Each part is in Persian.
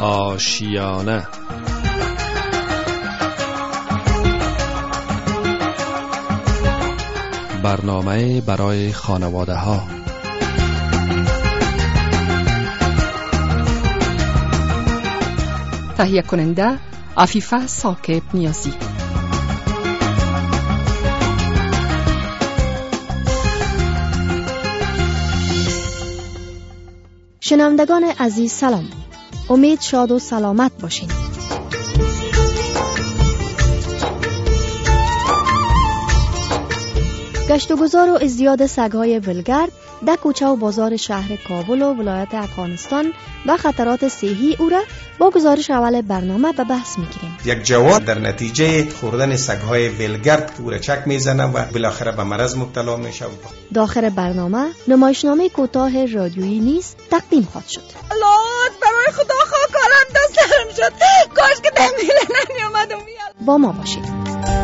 آشیانه. برنامه برای خانواده ها. تهیه کننده عفیفه ثاقب نیازی. شنوندگان عزیز سلام. امید شاد و سلامت باشین. گشت و گذار و ازدیاد سگ‌های ولگرد در کوچه و بازار شهر کابل و ولایت افغانستان و خطرات صحی او را با گزارش اول برنامه به بحث می‌گیریم. یک جوان در نتیجه خوردن سگ‌های ولگرد کورچک میزنه و بالاخره به مرض مبتلا میشه. داخل برنامه نمایشنامه کوتاه رادیویی نیز تقدیم خواهد شد. الله برای خدا خاکارم دستم شد، کاش که دمیله نمیومد و میاد. با ما باشید.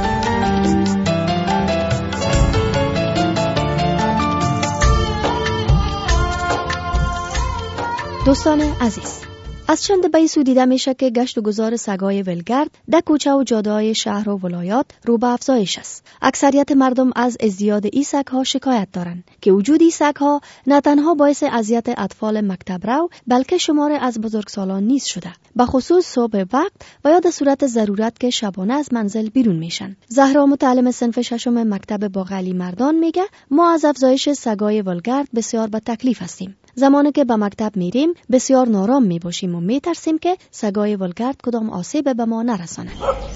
دوستان عزیز، از چند بیسو دیده میشه که گشت و گذار سگای ولگرد در کوچه و جاده‌های شهر و ولایات رو به افزایش است. اکثریت مردم از ازدیاد این سگ‌ها شکایت دارند که وجود این سگ‌ها نه تنها باعث اذیت اطفال مکتب رو بلکه شمار از بزرگسالان نیز شده، به خصوص صبح وقت و یا در صورت ضرورت که شبانه از منزل بیرون میشن. زهرا متعلم صنف ششم مکتب باقلی مردان میگه ما از افزایش سگای ولگرد بسیار به تکلیف هستیم. زمانی که به مکتب میریم بسیار نارام میباشیم و میترسیم که سگای ولگرد کدام آسیب به ما نرسانه.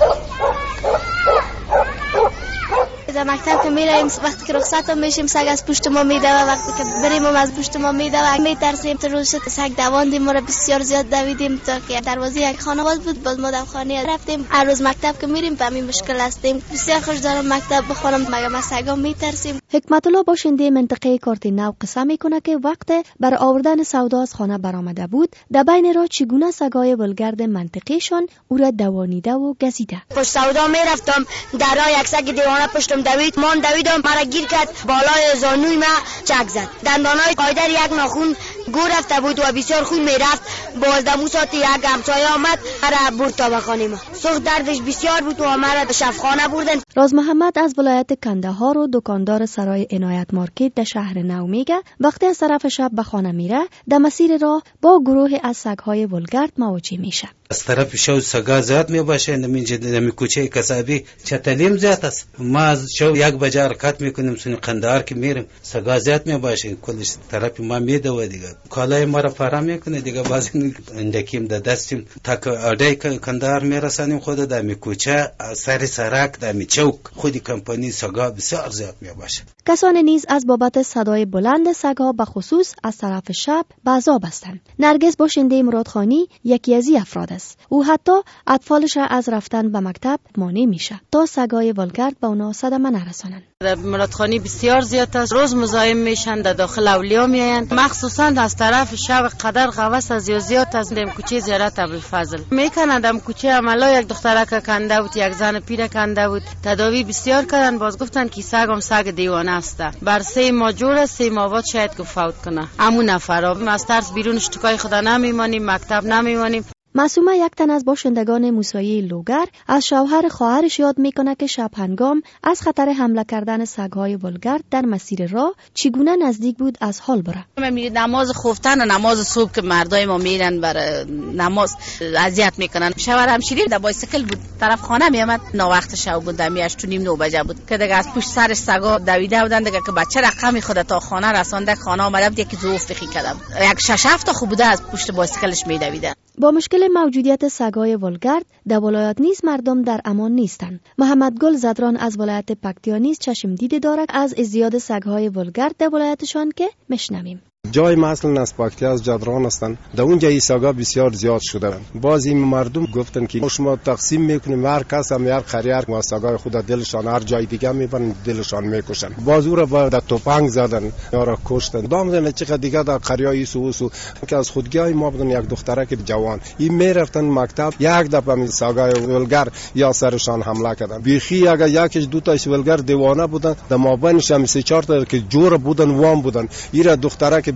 در مکتب که میریم وقتی که رخصت میشیم سگ از پشت ما میدوه، وقتی که بریم از پشت ما میدوه، میترسیم. تو روز سگ دواندیم، ما را بسیار زیاد دویدیم تا که دروازه یک خانواده بود، باز ما در خانه رفتیم. هر روز مکتب که میریم به همین مشکل هستیم. بسیار خوش دارم مکتب بخونم، مگه ما سگا میترسیم. حکمت الله باشنده منطقه کارتینو قصه میکنه که وقت بر آوردن سودا از خانه برآمده بود، در بین راه چگونه سگای ولگرد منطقهشان او را دوانیده و گزیده. پشت سودا میرفتم، در راه یک سگ دیوانه پشتم دوید، من دویدم، مرا گیر کرد، بالای زانوی ما چک زد. دندانای قایدر یک ناخون گور رفته بود و بسیار خون میرفت. باز دمو ساعت یک همسایه آمد مرا برد تا به خانه ما. سخت دردش بسیار بود و مرا به شفاخانه بردن. راز محمد از ولایت کندهار و دکاندار سرای عنایت مارکت در شهر نو میگه وقتی از طرف شب به خانه میره در مسیر راه با گروه از سگ‌های ولگرد مواجه میشه. از طرف شو سگا زیاد می باشه، نمی کوچه کسابی چتلیم زیاد است. ما از شو یک بجه حرکت میکنیم سونی قندهار که میریم سگا زیاد می باشه، کلش طرف ما میدوه دیگه. کالای ما را فرام میکنه دیگه، باز اندکیم در دستیم تا اردای کندهار میرسانیم. خود در می کوچه سر سرک در می چوک خودی کمپانی سگا بسیار زیاد می باشه. کسان نیز از بابت صدای بلند سگ‌ها به خصوص از طرف شب به عذاب هستند. نرگس باشنده مرادخانی یکی از این افراد است. او حتی اطفالش را از رفتن به مکتب مانع میشه تا سگای ولگرد به اونا صدمه نرسانند. در مرادخانی بسیار زیاد است، روز مزاحم میشن، در داخل اولیا میاین، مخصوصا از طرف شب قدر قوس از زیاد از دم کوچه زیارت ابوالفضل میکنن. دم کوچه عملا یک دخترک کنده بود، یک زن پیر کنده بود، تداوی بسیار کردن، باز گفتن که سگم سگ دیوانه است. بر 3 ماه جوره 3 ماه شاید که فوت کنه. همون نفرا از ترس بیرون اشتکای خدا نمیمانیم، مکتب نمیمانیم. معصومه یک تن از باشندگان موسیقی لوگر از شوهر خواهرش یاد میکنه که شب هنگام از خطر حمله کردن سگ‌های ولگرد در مسیر راه چگونه نزدیک بود از حال بره. نماز خفتن و نماز صبح که مردای ما میرن برای نماز اذیت میکنن. شوهر همشیری در بایسیکل بود، طرف خانه میامد، نا وقت شب بود، دمی 8:30 9 بجه بود که دیگه از پشت سرش سگا دویده بودن دیگه که بچه رقم خود تا خانه رسانده. خانه اومده بود یکی ظروف بخی کرده بود، یک 6-7 تا خوب بوده از پشت بایسیکلش میدویدن. با مشکل موجودیت سگای ولگرد در ولایات نیز مردم در امان نیستند. محمد گل زدران از ولایت پکتیا نیز چشم دیده دارد از ازدیاد سگهای ولگرد در ولایتشان که میشنویم. جای مثلا از پاکتی از جدران هستن، در اونجا این سگا بسیار زیاد شده. باز این مردم گفتن که شما تقسیم میکنیم، هر کس هم هر خریر و سگای خود دلشان هر جای دیگه میبرن دلشان میکشن. باز او را با توپنگ زدن یا را کشتن. دامدن چقدر دیگه در قریای سوسو که از خودگی ما بودن یک دخترک جوان این میرفتن مکتب، یک دفعه می سگای ولگر یا سرشان حمله کردن. بیخی اگر یکیش دو تاش ولگر دیوانه بودن، در مابینش هم 3-4 تا که جور بودن وام بودن. این دخترک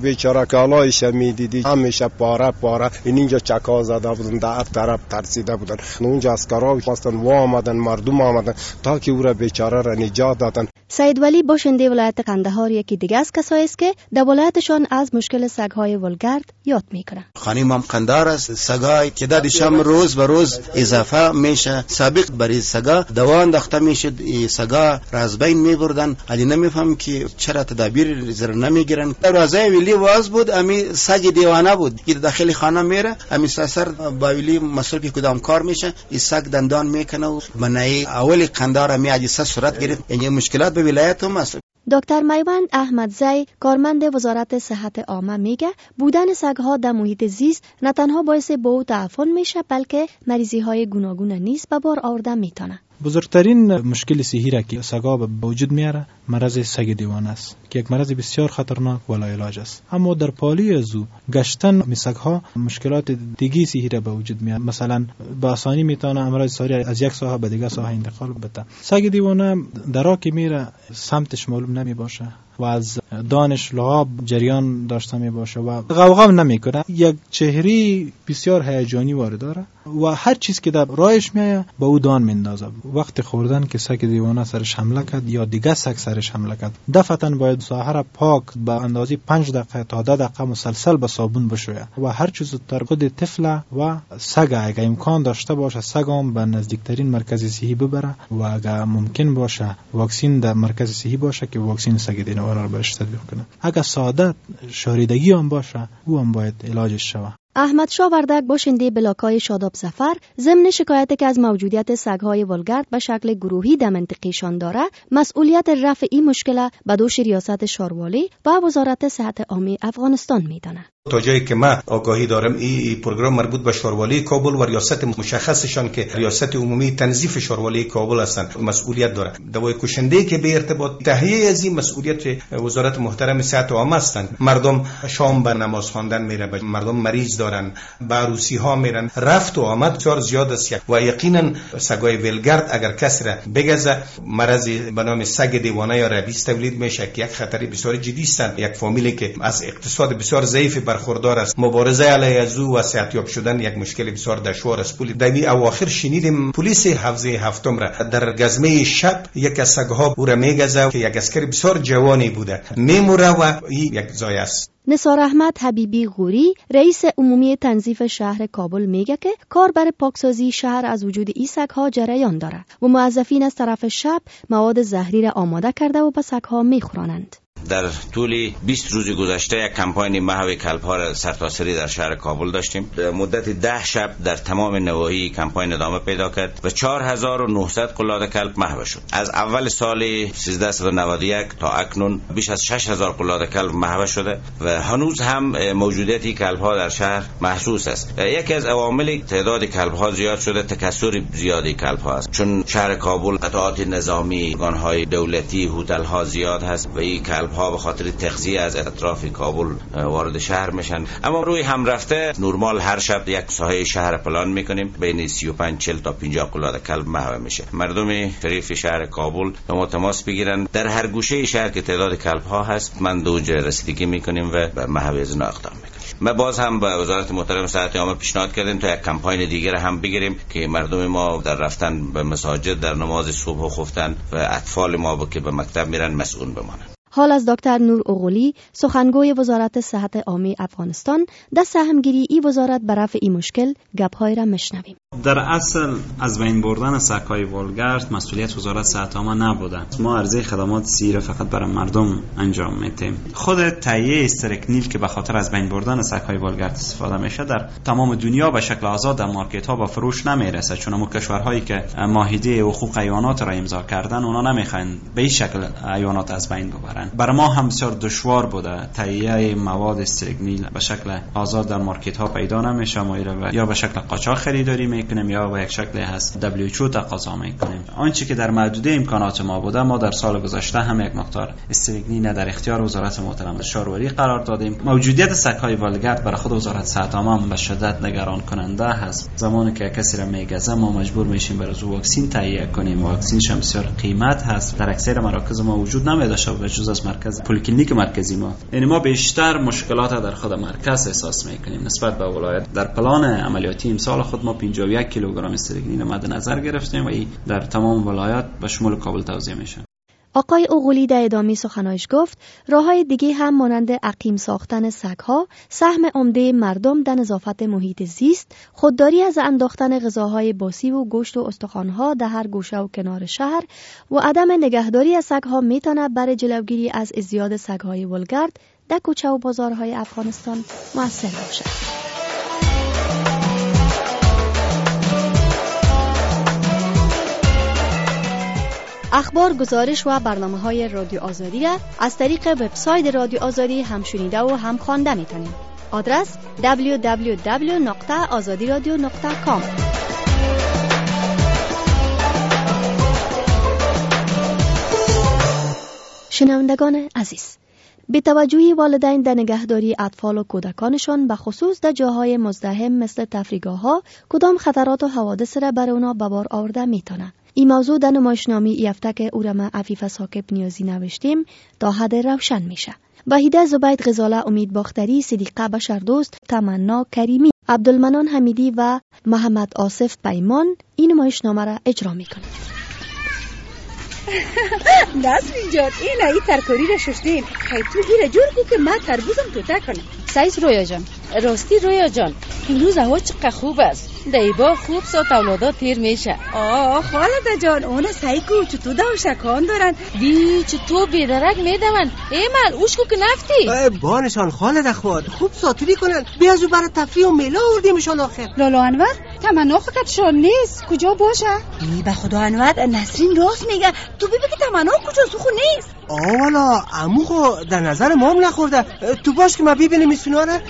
بیچاره کالایش میدیدی همیشه پاره اینجا چکا زده بودن، در هر طرف ترسیده بودن. اونجا عسکرها خواستن آمدن، مردم آمدن تا که او را بیچاره را نجات دادن. سید ولی باشنده ولایت قندهار یکی دیگه از کسایی است که در ولایتشان از مشکل سگ‌های ولگرد یاد میکنه. خانم هم قندهار است. سگای که دادشم روز به روز اضافه میشه. سابق برای سگا دوا انداخته میشد، سگا را از بین میبردن. علی نمیفهم که چرا تدابیر زر نمیگیرن. روزای ولی واز بود، امی سگ دیوانه بود که داخل خانه میره، امی سر با ولی مسئول کدام کار میشه، این سگ دندان میکنه و منای اول قندهار می حادثه صورت گرفت. یعنی مشکلات به ولایت هم است. دکتر میوند احمدزی کارمند وزارت صحت عامه میگه بودن سگ‌ها در محیط زیست نه تنها باعث بو تعفن میشه بلکه مریضی‌های گوناگون نیز به بار آورده میتونه. بزرگترین مشکل صحی را که سگا به وجود میاره مرض سگ دیوانه است که یک مرض بسیار خطرناک و لاعلاج است. اما در پالی ازو گشتن سگ‌ها مشکلات دیگه صحی را به وجود میاره. مثلا به آسانی میتونه امراض ساری از یک ساحه به دیگه ساحه انتقال بده. سگ دیوانه درا که میره سمتش معلوم نمی باشه و از دانش لعاب جریان داشته می باشه و غوغا نمیکنه. یک چهره بسیار هیجانی وارد داره و هر چیز که در راهش میایه به او دان میندازه. وقت خوردن که سگ دیوانه سرش حمله کرد یا دیگه سگ سرش حمله کرد، دفعتاً باید ساحه را پاک به اندازه 5 دقیقه تا 10 دقیقه مسلسل به صابون بشویه و هر چیز زودتر خود طفل و سگ اگه امکان داشته باشه سگم به نزدیکترین مرکز صحی ببره و اگه ممکن باشه واکسین در مرکز صحی باشه که واکسین سگ دیوانه را بهش تطبیق کنه. اگه سعادت شاریدگی هم باشه او هم باید علاجش شوه. احمد شاه وردک باشنده بلاکای شاداب ظفر ضمن شکایتی که از موجودیت سگ‌های ولگرد به شکل گروهی در منطقه‌شان داره، مسئولیت رفع این مشکل به دوش ریاست شاروالی و وزارت صحت عامه افغانستان میدانه. تا جایی که من آگاهی دارم این پروگرام مربوط به شاروالی کابل و ریاست مشخصشان که ریاست عمومی تنظیف شاروالی کابل هستند مسئولیت داره. دوای کشنده که به ارتباط تهیه از این مسئولیت وزارت محترم صحت عامه هستند. مردم شام به نماز خواندن میره، مردم مریض دارن، به عروسی ها میرن، رفت و آمد بسیار زیاد است و یقینا سگای ولگرد اگر کسی را بگزه مرض به نام سگ دیوانه یا ربیس تولید میشه که یک خطر بسیار جدی است. یک فامیلی که از اقتصاد بسیار ضعیف برخوردار است، مبارزه علیه از او و صحتیاب شدن یک مشکل بسیار دشوار است. در اواخر شنیدیم پلیس حوزه هفتم را در گزمه شب یک از سگها او را میگزه که یک عسکر بسیار جوانی بوده میموره و این یک ضایعه است. نثار احمد حبیبی غوری رئیس عمومی تنظیف شهر کابل میگه که کار برای پاکسازی شهر از وجود این سگ‌ها جریان داره و موظفین از طرف شب مواد زهری را آماده کرده و به سگ‌ها میخورانند. در طول 20 روز گذشته یک کمپاین محو کلب‌ها را سرتاسری در شهر کابل داشتیم. در مدت 10 شب در تمام نواحی کمپاین ادامه پیدا کرد و 4900 قلاده کلب محو شد. از اول سال 1391 تا اکنون بیش از 6000 قلاده کلب محو شده و هنوز هم موجودیت کلب‌ها در شهر محسوس است. یکی از عوامل تعداد کلب‌ها زیاد شده تکثر زیادی کلب‌ها است، چون شهر کابل قطعات نظامی، ارگان‌های دولتی، هتل‌ها زیاد هست و این کلب‌ها به خاطر تغذیه از اطراف کابل وارد شهر میشن. اما روی هم رفته نورمال هر شب یک ساحه شهر پلان میکنیم، بین 35-40 تا 50 قلاده کلب محو میشه. مردم شریف شهر کابل به ما تماس بگیرن، در هر گوشه شهر که تعداد کلب ها هست من دوج رسیدگی میکنیم و به محو از اینا اقدام میکنیم. ما باز هم به وزارت محترم صحت عامه پیشنهاد کردیم تا یک کمپاین دیگر هم بگیریم که مردم ما در رفتن به مساجد در نماز صبح و خفتن و اطفال ما که به مکتب میرن مسئول بمانند. حال از دکتر نور اغولی سخنگوی وزارت صحت عامه افغانستان در سهمگیری ای وزارت به رفع این مشکل گپ‌های را میشنویم. در اصل از بین بردن سگ‌های ولگرد مسئولیت وزارت صحت عامه نبوده. ما عرضه خدمات سیر فقط برای مردم انجام میدیم. خود تهیه استرکنیل که به خاطر از بین بردن سگ‌های ولگرد استفاده میشه در تمام دنیا به شکل آزاد در مارکت‌ها با فروش نمیرسه، چون اون کشورهایی که معاهده حقوق حیوانات را امضا کردن اونا نمیخوان به این شکل حیوانات از بین ببرن. برای ما هم بسیار دشوار بوده تهیه مواد استرکنیل به شکل آزاد در مارکت‌ها پیدا نمیشه. ما یا به شکل قاچاق خریداری میکنیم یا به یک شکلی هست WHO تقاضا میکنیم. آنچه که در محدوده امکانات ما بوده ما در سال گذشته هم یک مقدار استرکنیل در اختیار وزارت محترم شاروالی قرار دادیم. موجودیت سگ‌های ولگرد برای خود وزارت صحت عامه به شدت نگران کننده هست. زمانی که کسی را میگزه ما مجبور میشیم برای واکسین تهیه کنیم. واکسینش هم بسیار قیمت هست، در اکثر مراکز ما وجود نمیداشته و جز است مرکز پلیکلینیک مرکزی ما. یعنی ما بیشتر مشکلات در خود مرکز احساس میکنیم نسبت به ولایت. در پلان عملیاتی امسال خود ما 51 کیلوگرم استرگنین مد نظر گرفتیم و این در تمام ولایت به شمول کابل توزیع میشه. آقای اوغولی در ادامه سخنانش گفت راه‌های دیگه هم مانند عقیم ساختن سگ‌ها، سهم عمده مردم در نظافت محیط زیست، خودداری از انداختن غذاهای باسی و گوشت و استخوان‌ها در هر گوشه و کنار شهر و عدم نگهداری از سگ‌ها میتونه برای جلوگیری از ازدیاد سگ‌های ولگرد در کوچه و بازارهای افغانستان مؤثر باشد. اخبار، گزارش و برنامه‌های رادیو آزادی را از طریق وبسایت رادیو آزادی هم شنیده و هم خوانده می‌تونید. آدرس www.azadiradio.com. شنوندگان عزیز، به توجه والدین در نگهداری اطفال و کودکانشان به خصوص در جاهای مزدحم مثل تفریحگاه‌ها کدام خطرات و حوادث را بر اونا به بار آورده میتونه. این موضوع در نمایشنامه یافته که اورما عفیفه ساکب نیازی نوشتیم تا حد روشن میشه. وحیده زبید غزاله، امید باختری، صدیقه بشردوست، تمنا کریمی، عبدالمنان حمیدی و محمد آصف پیمان این نمایشنامه را اجرا میکنند. نسرین جان، این ترکاری را ششتیم. خیلی تو گیره جور کو که من تربوزم تو کنم. سایز رویا جان، راستی رویا جان، امروز هوا چقدر خوب است. دیبا خوب سات اولادا تیر میشه. خالده جان، اون سایکو چطور دوشکان دارن. بی چطور بیدرک میدون. ایمال اوشکو که نفتی بانشان خالده خواد خوب ساتوری کنن. بیازو برای تفریح و میلا آوردیمشان آخر. لالا انور تمنا خودشان نیست. کجا باشه؟ به خدا انور، نسرین راست میگه. تو ببین که تمنا کجاست، خو نیست. والا عمو خو در نظر ما هم نخورده. تو باش که ما ببینیم میسونا را.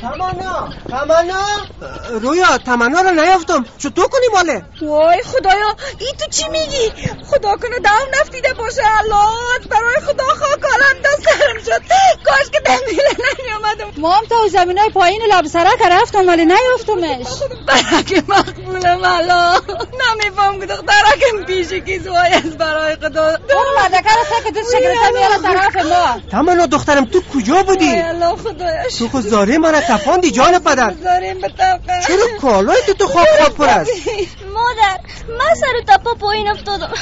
تمنا رویا، تمنا را نیافتم. چطور کنیم واله؟ وای خدایا، این تو چی میگی؟ خدا کنه دام نفتیده باشه. الله، برای خدا خاکالم دستم شد. کاش که دمیله نمیامدم. ما هم تا زمینای پایین لب سرک رفتم ولی نیافتمش. برای مقبولم الله. نمیفهم که دخترکم پیشه کی زوای از برای خدا. اون مدکه را سکه دست شگرسه میاره طرف ما. تمنا دخترم تو کجا بودی؟ الله خدایش. تو خود زاره من تفاندی جان پدر. زاریم بطاقه. چرا کالای تو خواب پر است؟ مادر، من سر تپا پایین افتادم.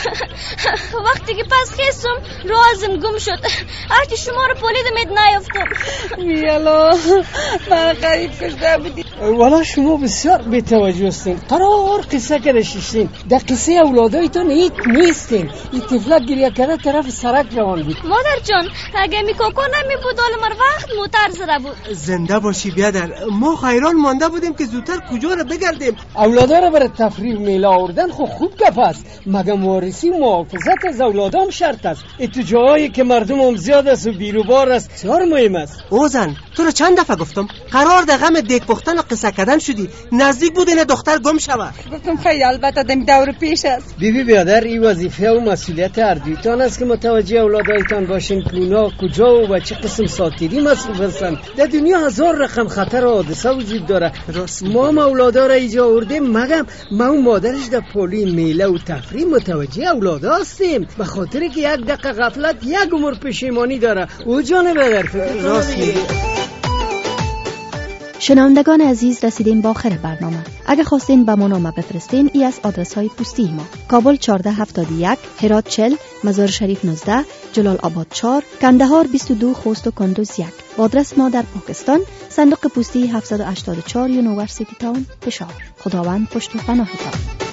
وقتی که پس خیستم رازم گم شد. هرچی شما رو پولیدم نیافتم. میالا من قریب کشته بودی. والا شما بسیار بی‌توجه هستین. قرار قصه کرشیشین. در قصه اولادایتون هیچ نیستین. این طفلک گریه کرده طرف سرک روان بود. مادر جان، اگه میکاکو نمی بود حال مر وقت موتر زده بود. زنده باشی بیادر. ما خیران مانده بودیم که زودتر کجا رو بگردیم. اولادا رو برای تفریح میلا آوردن خوب گپ است. مگه وارثی محافظت از اولادام شرط است. تو جایی که مردم هم زیاد است و بیروبار است بسیار مهم است. اوزن، تو رو چند دفعه گفتم قرار در غم دیگ پختن و قصه کردن شدی. نزدیک بود این دختر گم شود. گفتم خیلی البته دم دور پیش است. بیبی بیادر، این وظیفه و مسئولیت هر دویتان است که متوجه اولادایتان باشین که اونا کجا و چه قسم ساتیری مسئول هستند. در دنیا هزار رقم خطر و حادثه وجود داره. ما اولادا را اینجا آوردیم مگم ما و مادرش در پولی میله و تفریح متوجه اولادا هستیم. به خاطر که یک دقیقه غفلت یک عمر پشیمانی داره. او جان بدر راست میگه. شنوندگان عزیز، رسیدیم با آخر برنامه. اگه خواستین به ما نامه بفرستین، ای از آدرس های پستی ما: کابل 1471، هرات 40، مزار شریف 19، جلال آباد 4، کندهار 22، خوست و کندوز 1. آدرس ما در پاکستان: صندوق پستی 784 یونیورسیتی تاون، پشاور. خداوند پشت و پناهتان.